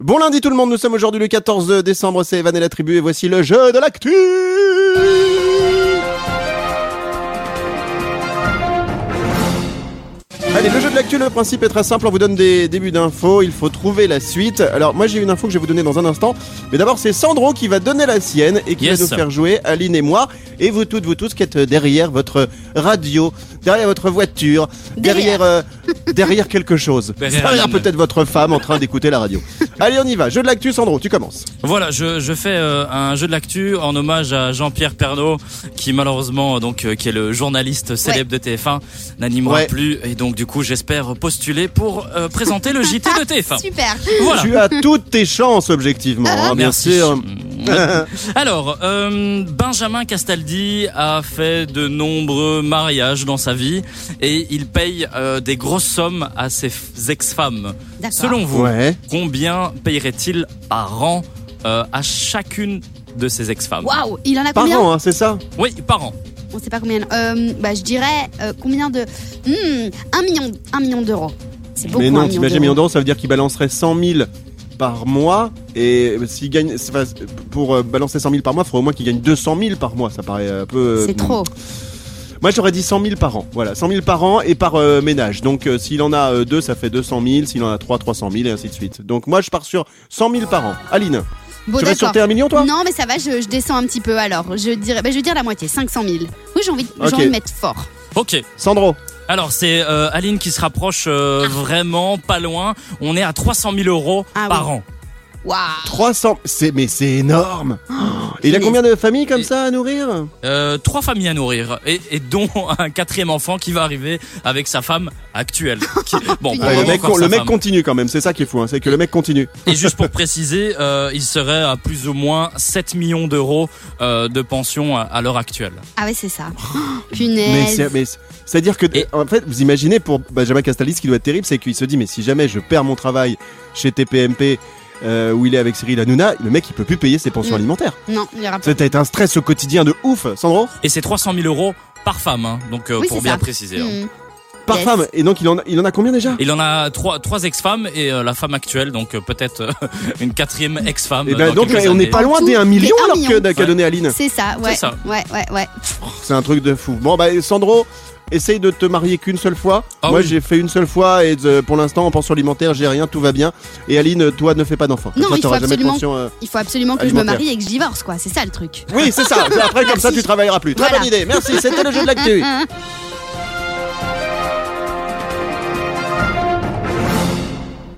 Bon lundi tout le monde, nous sommes aujourd'hui le 14 décembre, c'est Evan et la tribu et voici le jeu de l'actu. Allez, le jeu de l'actu, le principe est très simple, on vous donne des débuts d'infos, il faut trouver la suite. Alors moi j'ai une info que je vais vous donner dans un instant, mais d'abord c'est Sandro qui va donner la sienne et qui va nous faire jouer, Aline et moi, et vous toutes, vous tous qui êtes derrière votre radio, derrière votre voiture, derrière quelque chose, derrière peut-être votre femme en train d'écouter la radio. Allez on y va, jeu de l'actu, Sandro, tu commences. Voilà, je fais un jeu de l'actu en hommage à Jean-Pierre Pernaut qui malheureusement qui est le journaliste célèbre de TF1 n'animera plus et donc du coup j'espère postuler pour présenter le JT de TF1. Super. Voilà. Tu as toutes tes chances objectivement, hein, merci. bien sûr. Alors, Benjamin Castaldi a fait de nombreux mariages dans sa vie et il paye des grosses sommes à ses ex-femmes. D'accord. Selon vous, combien payerait-il par an à chacune de ses ex-femmes? Waouh, il en a Par combien? an, hein, c'est ça? Oui, par an. On sait pas combien. Je dirais combien de 1 million d'euros. C'est beaucoup. Mais non, 1 million t'imagines, 1 million d'euros, ça veut dire qu'il balancerait 100 000 par mois. Et s'il gagne, pour balancer 100 000 par mois, il faudrait au moins qu'il gagne 200 000 par mois. Ça paraît un peu. C'est trop. Moi, j'aurais dit 100 000 par an. Voilà, 100 000 par an et par ménage. Donc, s'il en a 2, ça fait 200 000. S'il en a 3, 300 000 et ainsi de suite. Donc, moi, je pars sur 100 000 par an. Aline, Bon, tu restes sur tes 1 million, toi? Non, mais ça va, je descends un petit peu alors. Je vais dire la moitié, 500 000. Oui, j'ai envie de mettre fort. Ok. Sandro. Alors, c'est Aline qui se rapproche vraiment pas loin. On est à 300 000 euros par an. Waouh. 300, mais c'est énorme. Et il a combien de familles comme ça à nourrir? 3 familles à nourrir et dont un 4e enfant qui va arriver avec sa femme actuelle. Bon, le mec continue quand même, c'est ça qui est fou, hein, c'est que le mec continue. Et juste pour préciser, il serait à plus ou moins 7 millions d'euros de pension à l'heure actuelle. Ah ouais, c'est ça. Punaise. Mais c'est-à-dire que, en fait, vous imaginez pour Benjamin Castaldi, ce qui doit être terrible, c'est qu'il se dit, mais si jamais je perds mon travail chez TPMP, où il est avec Cyril Hanouna, le mec il peut plus payer ses pensions alimentaires. Non, il y aura pas. Ça va être un stress au quotidien de ouf, Sandro. Et c'est 300 000 euros par femme, hein, donc oui, pour bien préciser. Par femme. Et donc il en a combien déjà? Il en a 3 ex-femmes et la femme actuelle, donc peut-être une 4e ex-femme. Et donc on n'est pas loin des 1 million alors qu'a donné Aline. C'est ça, ouais. C'est ça. Ouais. C'est un truc de fou. Bon Sandro, essaye de te marier qu'une seule fois. Moi j'ai fait une seule fois et pour l'instant en pension alimentaire j'ai rien, tout va bien. Et Aline, toi ne fais pas d'enfant. Non, toi, il faut absolument que je me alimentaire. marie et que je divorce, quoi. C'est ça le truc. Oui, c'est ça. Après comme ça tu travailleras plus. Très bonne idée. Merci, c'était le jeu de l'actu.